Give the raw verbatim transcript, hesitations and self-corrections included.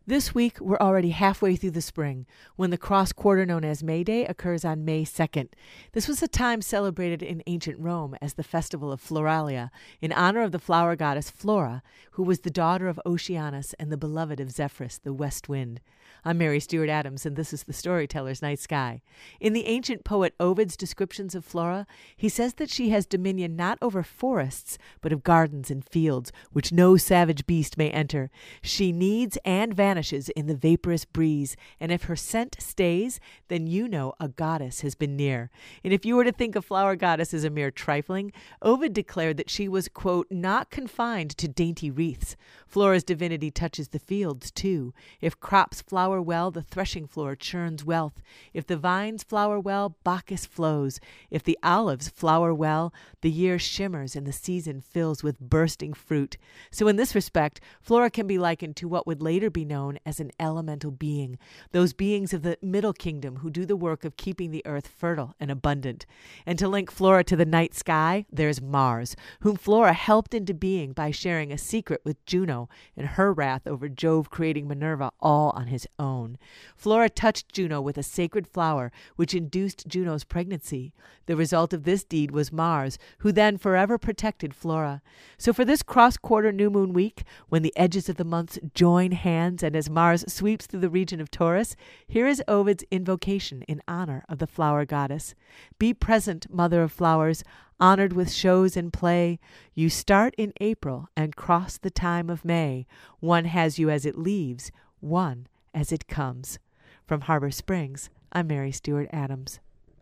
This week, we're already halfway through the spring, when the cross quarter known as May Day occurs on May second. This was a time celebrated in ancient Rome as the festival of Floralia, in honor of the flower goddess Flora, who was the daughter of Oceanus and the beloved of Zephyrus, the west wind. I'm Mary Stewart Adams, and this is the Storyteller's Night Sky. In the ancient poet Ovid's descriptions of Flora, he says that she has dominion not over forests, but of gardens and fields, which no savage beast may enter. She needs and vanishes in the vaporous breeze, and if her scent stays, then you know a goddess has been near. And if you were to think a flower goddess as a mere trifling, Ovid declared that she was, quote, not confined to dainty wreaths. Flora's divinity touches the fields, too. If crops flower well, the threshing floor churns wealth. If the vines flower well, Bacchus flows. If the olives flower well, the year shimmers and the season fills with bursting fruit. So in this respect, Flora can be likened to what would later be known as an elemental being, those beings of the Middle Kingdom who do the work of keeping the earth fertile and abundant. And to link Flora to the night sky, there's Mars, whom Flora helped into being by sharing a secret with Juno and her wrath over Jove creating Minerva all on his own. Flora touched Juno with a sacred flower, which induced Juno's pregnancy. The result of this deed was Mars, who then forever protected Flora. So for this cross-quarter new moon week, when the edges of the months join hands and as Mars sweeps through the region of Taurus, here is Ovid's invocation in honor of the flower goddess. Be present, mother of flowers, honored with shows and play. You start in April and cross the time of May. One has you as it leaves, one as it comes. From Harbor Springs, I'm Mary Stewart Adams.